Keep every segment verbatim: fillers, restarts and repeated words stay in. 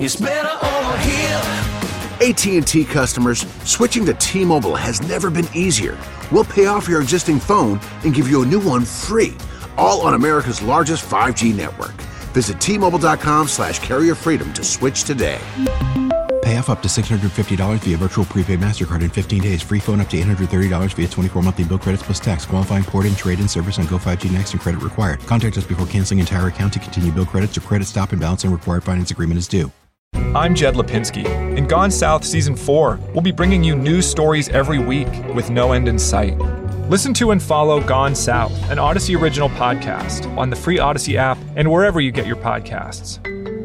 It's better over here. A T and T customers, switching to T-Mobile has never been easier. We'll pay off your existing phone and give you a new one free, all on America's largest five G network. Visit T-Mobile.com slash carrier freedom to switch today. Pay off up to six hundred fifty dollars via virtual prepaid MasterCard in fifteen days. Free phone up to eight hundred thirty dollars via twenty-four monthly bill credits plus tax. Qualifying port-in, trade-in service on Go five G Next and credit required. Contact us before canceling entire account to continue bill credits or credit stop and balance and required finance agreement is due. I'm Jed Lipinski. In Gone South Season four, we'll be bringing you news stories every week with no end in sight. Listen to and follow Gone South, an Odyssey original podcast, on the free Odyssey app and wherever you get your podcasts.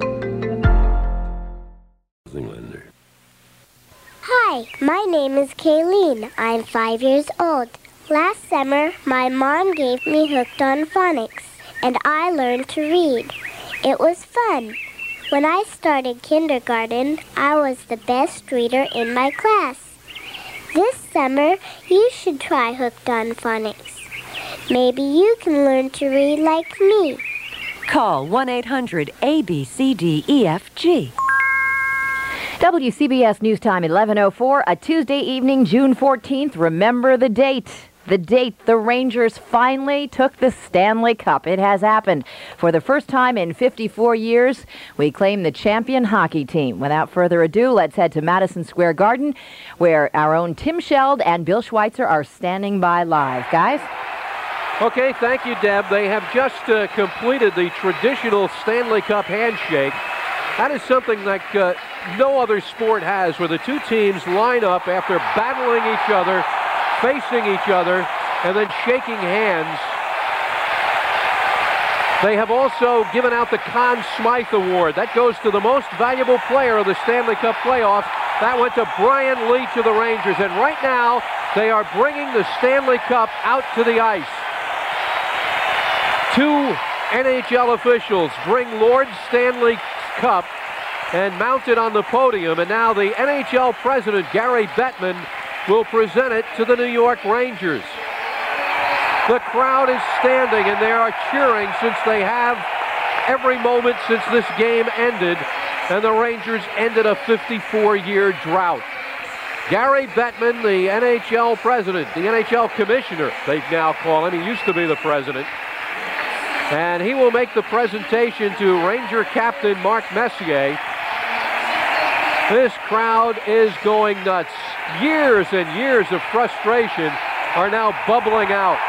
Hi, my name is Kayleen. I'm five years old. Last summer, my mom gave me Hooked on Phonics, and I learned to read. It was fun. When I started kindergarten, I was the best reader in my class. This summer, you should try Hooked on Phonics. Maybe you can learn to read like me. Call one eight hundred A B C D E F G. W C B S News Time, eleven oh four, a Tuesday evening, June fourteenth. Remember the date. The date the Rangers finally took the Stanley Cup. It has happened. For the first time in fifty-four years, we claim the champion hockey team. Without further ado, let's head to Madison Square Garden, where our own Tim Sheld and Bill Schweitzer are standing by live. Guys? Okay, thank you, Deb. They have just uh, completed the traditional Stanley Cup handshake. That is something like uh, no other sport has, where the two teams line up after battling each other, facing each other, and then shaking hands. They have also given out the Conn Smythe Award. That goes to the most valuable player of the Stanley Cup playoffs. That went to Brian Leetch of the Rangers. And right now, they are bringing the Stanley Cup out to the ice. Two N H L officials bring Lord Stanley Cup and mount it on the podium. And now the N H L president, Gary Bettman, will present it to the New York Rangers. The crowd is standing and they are cheering, since they have every moment since this game ended and the Rangers ended a fifty-four year drought. Gary Bettman, the N H L president, the N H L commissioner, they now call him. He used to be the president. And he will make the presentation to Ranger captain Mark Messier. This crowd is going nuts. Years and years of frustration are now bubbling out.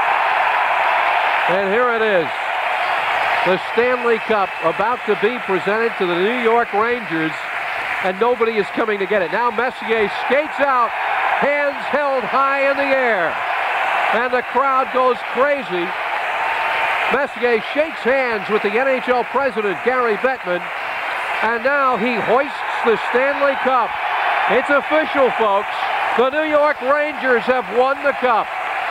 And here it is. The Stanley Cup about to be presented to the New York Rangers, and nobody is coming to get it. Now Messier skates out, hands held high in the air, and the crowd goes crazy. Messier shakes hands with the N H L president, Gary Bettman, and now he hoists the Stanley Cup. It's official, folks. The New York Rangers have won the cup.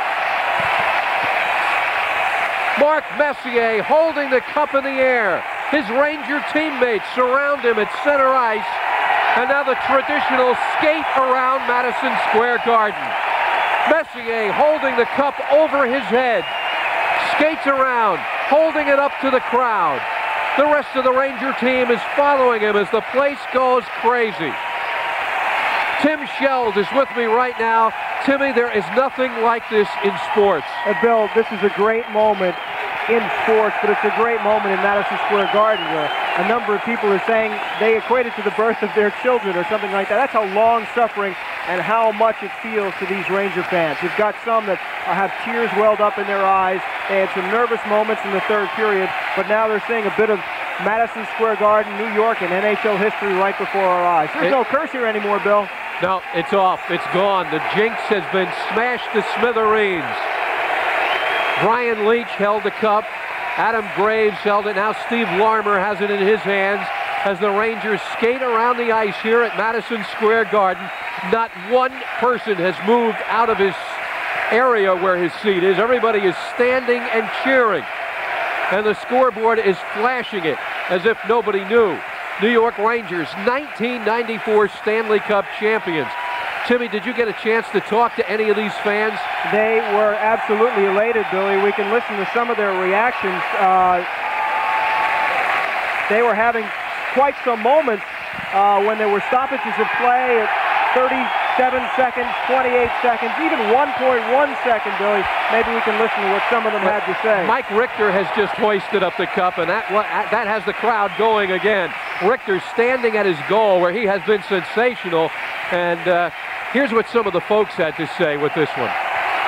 Mark Messier holding the cup in the air. His Ranger teammates surround him at center ice. And now the traditional skate around Madison Square Garden. Messier holding the cup over his head. Skates around, holding it up to the crowd. The rest of the Ranger team is following him as the place goes crazy. Tim Sheld is with me right now. Timmy, there is nothing like this in sports. Uh, Bill, this is a great moment in sports, but it's a great moment in Madison Square Garden, where a number of people are saying they equate it to the birth of their children or something like that. That's how long suffering and how much it feels to these Ranger fans. You've got some that have tears welled up in their eyes. They had some nervous moments in the third period, but now they're seeing a bit of Madison Square Garden, New York, and N H L history right before our eyes. There's it, no curse here anymore, Bill. No, it's off. It's gone. The jinx has been smashed to smithereens. Brian Leetch held the cup. Adam Graves held it. Now Steve Larmer has it in his hands as the Rangers skate around the ice here at Madison Square Garden. Not one person has moved out of his area where his seat is. Everybody is standing and cheering. And the scoreboard is flashing it as if nobody knew. New York Rangers, nineteen ninety-four Stanley Cup champions. Timmy, did you get a chance to talk to any of these fans? They were absolutely elated, Billy. We can listen to some of their reactions. Uh, they were having quite some moments uh, when there were stoppages of play at thirty-seven seconds, twenty-eight seconds, even one point one second, Billy. Maybe we can listen to what some of them had to say. Mike Richter has just hoisted up the cup, and that, that has the crowd going again. Richter standing at his goal where he has been sensational, and uh, here's what some of the folks had to say with this one.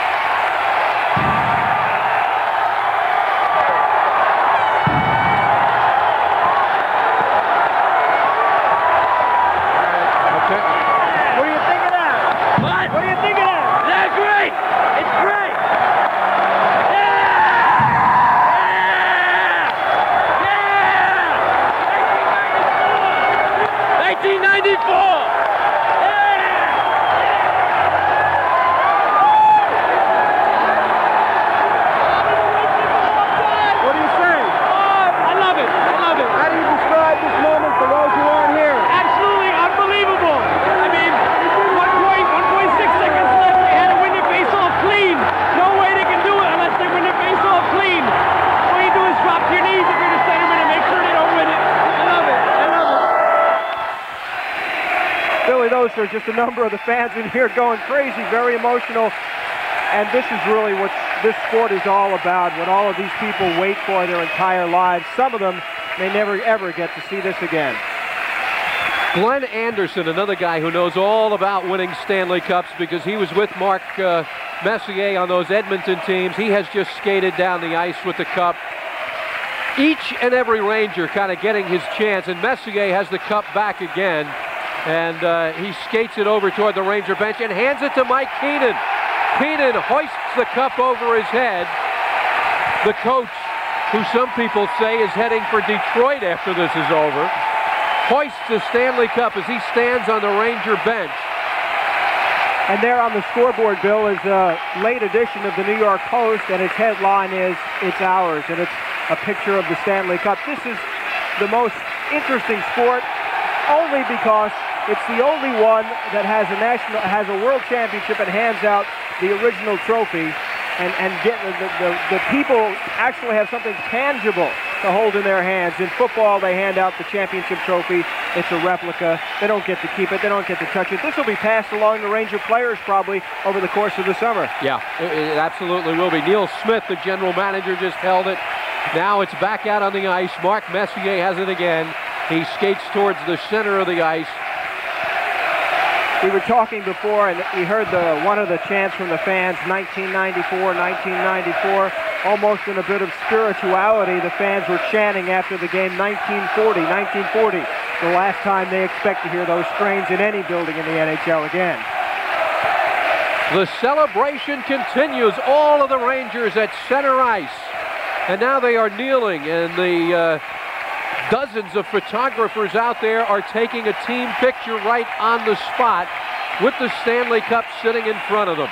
There's just a number of the fans in here going crazy, very emotional. And this is really what this sport is all about, what all of these people wait for their entire lives. Some of them may never, ever get to see this again. Glenn Anderson, another guy who knows all about winning Stanley Cups because he was with Mark uh, Messier on those Edmonton teams. He has just skated down the ice with the cup. Each and every Ranger kind of getting his chance, and Messier has the cup back again. And uh, he skates it over toward the Ranger bench and hands it to Mike Keenan. Keenan hoists the cup over his head. The coach, who some people say is heading for Detroit after this is over, hoists the Stanley Cup as he stands on the Ranger bench. And there on the scoreboard, Bill, is a late edition of the New York Post, and its headline is, "It's ours," and it's a picture of the Stanley Cup. This is the most interesting sport only because it's the only one that has a national, has a world championship and hands out the original trophy, and and get the, the the people actually have something tangible to hold in their hands. In football, they hand out the championship trophy. It's a replica. They don't get to keep it. They don't get to touch it. This will be passed along to Ranger players probably over the course of the summer. Yeah, it, it absolutely will be. Neil Smith, the general manager, just held it. Now it's back out on the ice. Mark Messier has it again. He skates towards the center of the ice. We were talking before, and we heard the one of the chants from the fans, nineteen ninety-four, nineteen ninety-four. Almost in a bit of spirituality, the fans were chanting after the game, nineteen forty, nineteen forty. The last time they expect to hear those strains in any building in the N H L again. The celebration continues. All of the Rangers at center ice. And now they are kneeling, and the uh, dozens of photographers out there are taking a team picture right on the spot with the Stanley Cup sitting in front of them.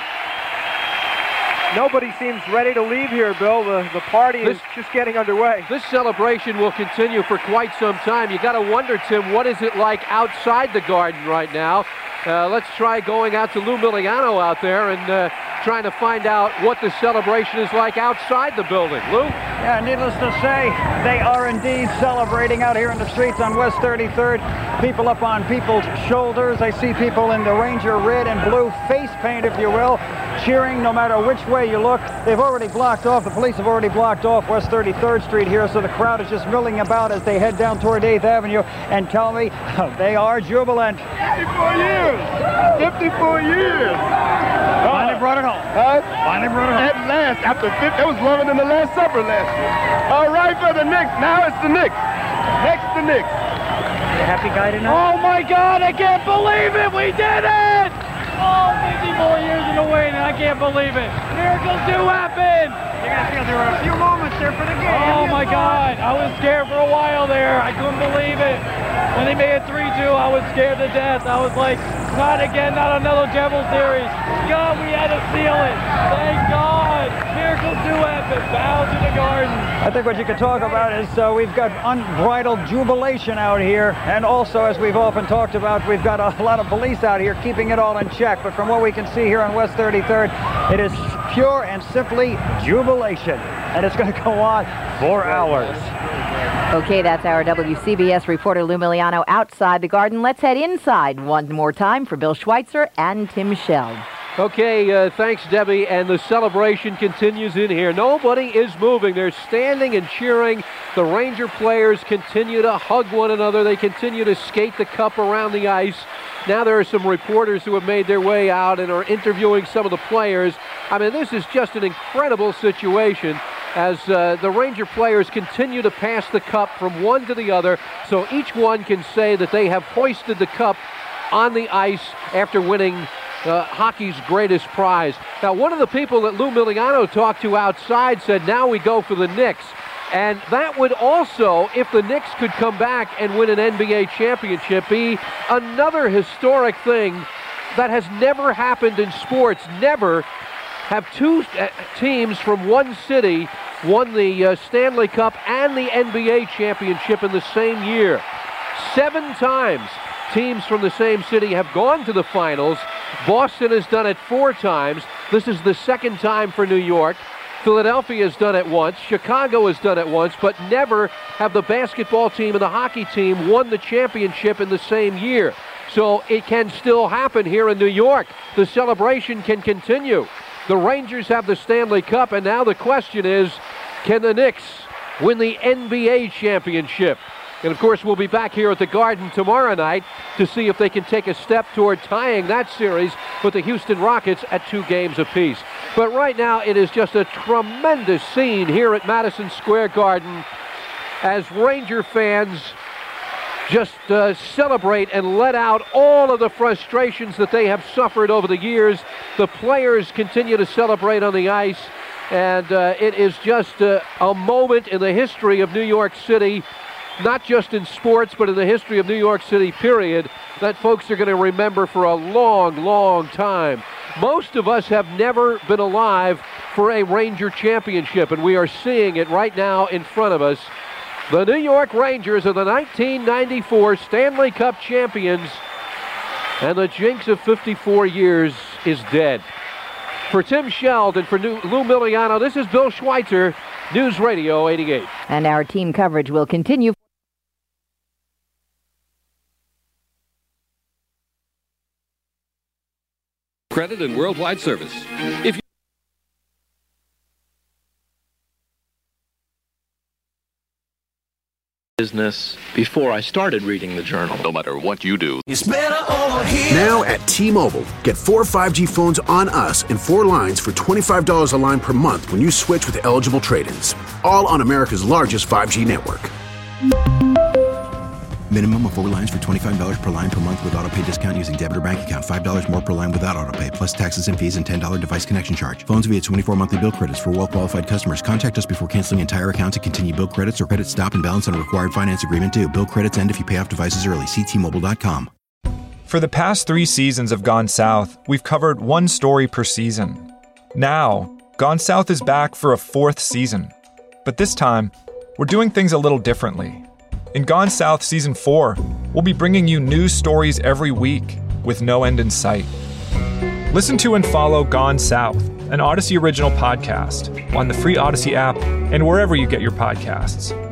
Nobody seems ready to leave here, Bill. The, the party this, is just getting underway. This celebration will continue for quite some time. You got to wonder, Tim, what is it like outside the Garden right now? Uh, let's try going out to Lou Miliano out there and uh, trying to find out what the celebration is like outside the building. Lou? Yeah, needless to say, they are indeed celebrating out here in the streets on West thirty-third. People up on people's shoulders. I see people in the Ranger red and blue face paint, if you will, cheering no matter which way you look. They've already blocked off, the police have already blocked off West thirty-third Street here, so the crowd is just milling about as they head down toward eighth Avenue, and tell me they are jubilant. fifty-four years! fifty-four years! Finally brought it home. Huh? Finally brought it home. At last, after fifty, that was longer than the Last Supper last year. All right for the Knicks. Now it's the Knicks. Next the Knicks. You happy guy tonight? Oh my God, I can't believe it! We did it! Oh, fifty-four years in the waiting, I can't believe it. Miracles do happen! You're going to feel there were a few moments there for the game. Oh my God, I was scared for a while there. I couldn't believe it. When they made it three two, I was scared to death. I was like, not again, not another Devil series. God, we had to seal it. Thank God. Miracles do happen. Bow to the Garden. I think what you could talk about is uh, we've got unbridled jubilation out here, and also, as we've often talked about, we've got a lot of police out here keeping it all in check. But from what we can see here on West thirty-third, it is pure and simply jubilation, and it's going to go on for hours. Okay, that's our W C B S reporter Lou Miliano outside the Garden. Let's head inside one more time for Bill Schweitzer and Tim Sheld. Okay, uh, thanks, Debbie. And the celebration continues in here. Nobody is moving. They're standing and cheering. The Ranger players continue to hug one another. They continue to skate the cup around the ice. Now there are some reporters who have made their way out and are interviewing some of the players. I mean, this is just an incredible situation as uh, the Ranger players continue to pass the cup from one to the other, so each one can say that they have hoisted the cup on the ice after winning Uh, hockey's greatest prize. Now, one of the people that Lou Miliano talked to outside said, now we go for the Knicks. And that would also, if the Knicks could come back and win an N B A championship, be another historic thing that has never happened in sports. Never have two uh, teams from one city won the uh, Stanley Cup and the N B A championship in the same year. Seven times teams from the same city have gone to the finals. Boston has done it four times. This is the second time for New York. Philadelphia has done it once. Chicago has done it once, but never have the basketball team and the hockey team won the championship in the same year. So it can still happen here in New York. The celebration can continue. The Rangers have the Stanley Cup, and now the question is, can the Knicks win the N B A championship? And, of course, we'll be back here at the Garden tomorrow night to see if they can take a step toward tying that series with the Houston Rockets at two games apiece. But right now, it is just a tremendous scene here at Madison Square Garden as Ranger fans just uh, celebrate and let out all of the frustrations that they have suffered over the years. The players continue to celebrate on the ice, and uh, it is just uh, a moment in the history of New York City, not just in sports, but in the history of New York City, period, that folks are going to remember for a long, long time. Most of us have never been alive for a Ranger championship, and we are seeing it right now in front of us. The New York Rangers are the nineteen ninety-four Stanley Cup champions, and the jinx of fifty-four years is dead. For Tim Sheld and for Lou Miliano, this is Bill Schweitzer, News Radio eighty-eight. And our team coverage will continue. Credit and worldwide service. If you business before I started reading the journal. No matter what you do, It's better over here. Now at T-Mobile, get four five G phones on us and four lines for twenty-five dollars a line per month when you switch with eligible trade-ins. All on America's largest five G network. Minimum of four lines for twenty-five dollars per line per month with autopay discount using debit or bank account. five dollars more per line without autopay, plus taxes and fees and ten dollars device connection charge. Phones via twenty-four monthly bill credits for well-qualified customers. Contact us before canceling entire account to continue bill credits or credit stop and balance on a required finance agreement due. Bill credits end if you pay off devices early. See T Mobile dot com. For the past three seasons of Gone South, we've covered one story per season. Now, Gone South is back for a fourth season. But this time, we're doing things a little differently. In Gone South Season four, we'll be bringing you news stories every week with no end in sight. Listen to and follow Gone South, an Odyssey original podcast, on the free Odyssey app and wherever you get your podcasts.